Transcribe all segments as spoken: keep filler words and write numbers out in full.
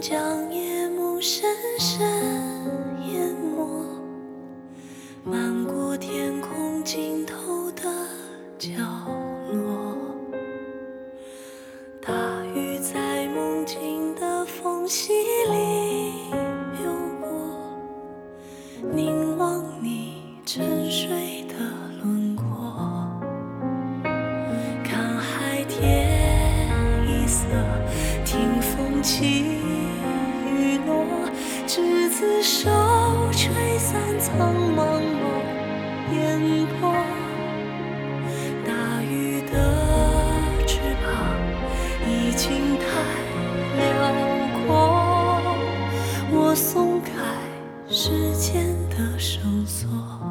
将夜幕深深淹没，漫过天空尽头的角落。大雨在梦境的缝隙里流过，凝望你沉睡的轮廓，看海天一色，听风起雨落，执子手，吹散苍茫茫烟波。大雨的翅膀已经太辽阔，我松开时间的绳索，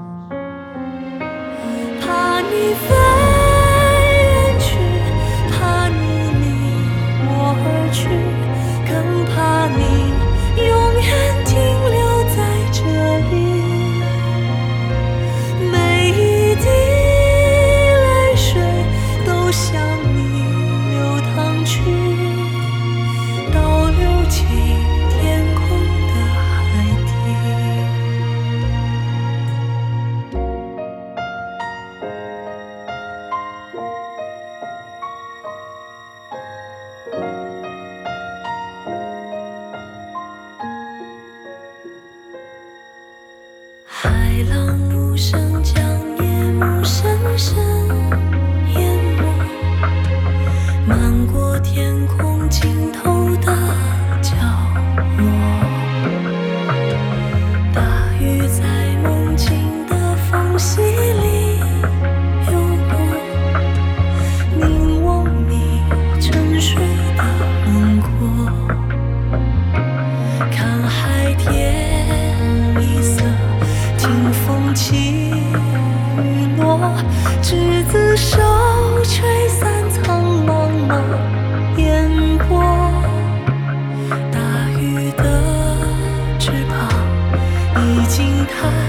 怕你飞远去，怕你离我而去，更怕你永远停留在这里。每一滴泪水都向你流淌去，倒流进天空的海底。海浪无声将夜幕深深淹没，漫过天空尽头的角落。大雨在梦境的缝隙里流过，凝望你沉睡的轮廓，看海天一色，听风起雨落，执子手，吹散苍茫茫烟波。大雨的翅膀已经太